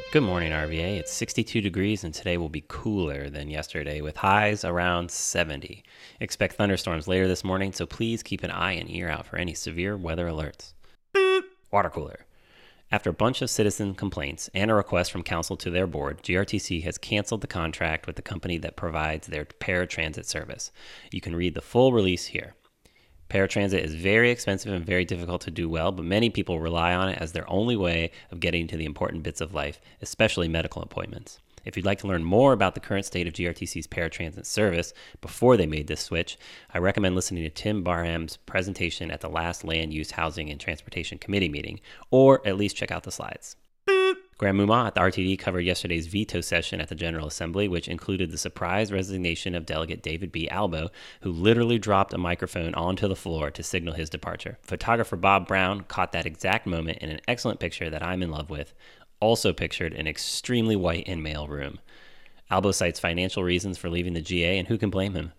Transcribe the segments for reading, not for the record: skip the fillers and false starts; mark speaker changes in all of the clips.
Speaker 1: Good morning, RVA. It's 62 degrees, and today will be cooler than yesterday with highs around 70. Expect thunderstorms later this morning, so please keep an eye and ear out for any severe weather alerts. Water cooler. After a bunch of citizen complaints and a request from council to their board, GRTC has canceled the contract with the company that provides their paratransit service. You can read the full release here. Paratransit is very expensive and very difficult to do well, but many people rely on it as their only way of getting to the important bits of life, especially medical appointments. If you'd like to learn more about the current state of GRTC's paratransit service before they made this switch, I recommend listening to Tim Barham's presentation at the last Land Use, Housing, and Transportation Committee meeting, or at least check out the slides. Graham Mumma at the RTD covered yesterday's veto session at the General Assembly, which included the surprise resignation of Delegate David B. Albo, who literally dropped a microphone onto the floor to signal his departure. Photographer Bob Brown caught that exact moment in an excellent picture that I'm in love with, also pictured an extremely white and male room. Albo cites financial reasons for leaving the GA, and who can blame him?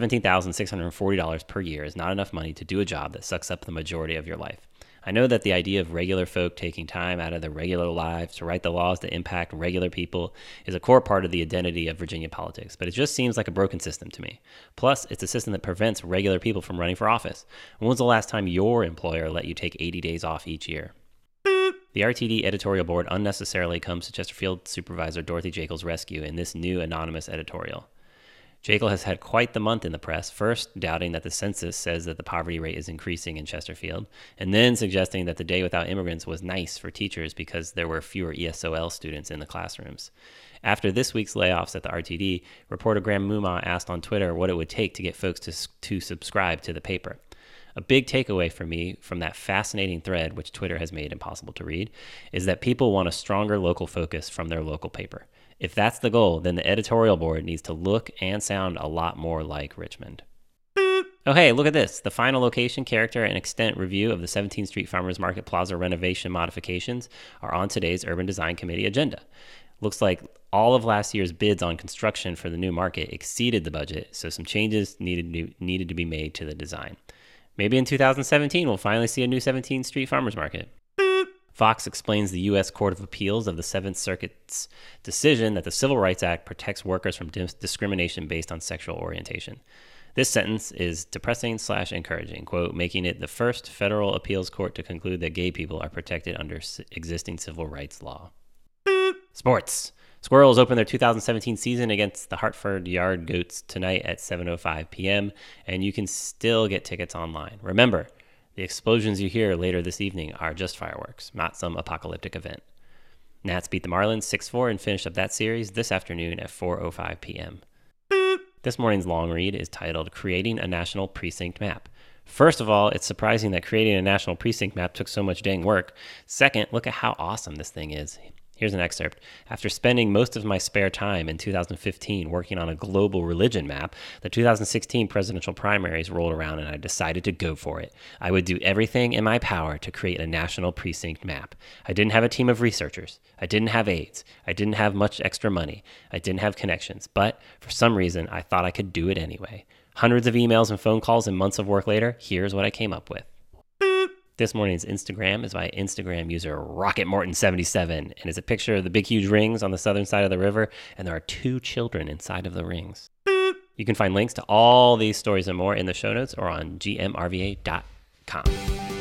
Speaker 1: $17,640 per year is not enough money to do a job that sucks up the majority of your life. I know that the idea of regular folk taking time out of their regular lives to write the laws that impact regular people is a core part of the identity of Virginia politics, but it just seems like a broken system to me. Plus, it's a system that prevents regular people from running for office. When was the last time your employer let you take 80 days off each year? The RTD editorial board unnecessarily comes to Chesterfield Supervisor Dorothy Jekyll's rescue in this new anonymous editorial. Jekyll has had quite the month in the press, first doubting that the census says that the poverty rate is increasing in Chesterfield, and then suggesting that the day without immigrants was nice for teachers because there were fewer ESOL students in the classrooms. After this week's layoffs at the RTD, reporter Graham Mumma asked on Twitter what it would take to get folks to subscribe to the paper. A big takeaway for me from that fascinating thread, which Twitter has made impossible to read, is that people want a stronger local focus from their local paper. If that's the goal, then the editorial board needs to look and sound a lot more like Richmond. Oh hey, look at this. The final location, character, and extent review of the 17th Street Farmers Market Plaza renovation modifications are on today's Urban Design Committee agenda. Looks like all of last year's bids on construction for the new market exceeded the budget, so some changes needed to be made to the design. Maybe in 2017 we'll finally see a new 17th Street Farmers Market. Fox explains the U.S. Court of Appeals of the Seventh Circuit's decision that the Civil Rights Act protects workers from discrimination based on sexual orientation. This sentence is depressing/encouraging, quote, making it the first federal appeals court to conclude that gay people are protected under existing civil rights law. Sports. Squirrels open their 2017 season against the Hartford Yard Goats tonight at 7:05 p.m., and you can still get tickets online. Remember, the explosions you hear later this evening are just fireworks, not some apocalyptic event. Nats beat the Marlins 6-4 and finished up that series this afternoon at 4:05 p.m. This morning's long read is titled Creating a National Precinct Map. First of all, it's surprising that creating a national precinct map took so much dang work. Second, look at how awesome this thing is. Here's an excerpt. After spending most of my spare time in 2015 working on a global religion map, the 2016 presidential primaries rolled around and I decided to go for it. I would do everything in my power to create a national precinct map. I didn't have a team of researchers. I didn't have aides. I didn't have much extra money. I didn't have connections. But for some reason, I thought I could do it anyway. Hundreds of emails and phone calls and months of work later, here's what I came up with. This morning's Instagram is by Instagram user RocketMorton77 and is a picture of the big huge rings on the southern side of the river, and there are 2 children inside of the rings. You can find links to all these stories and more in the show notes or on gmrva.com.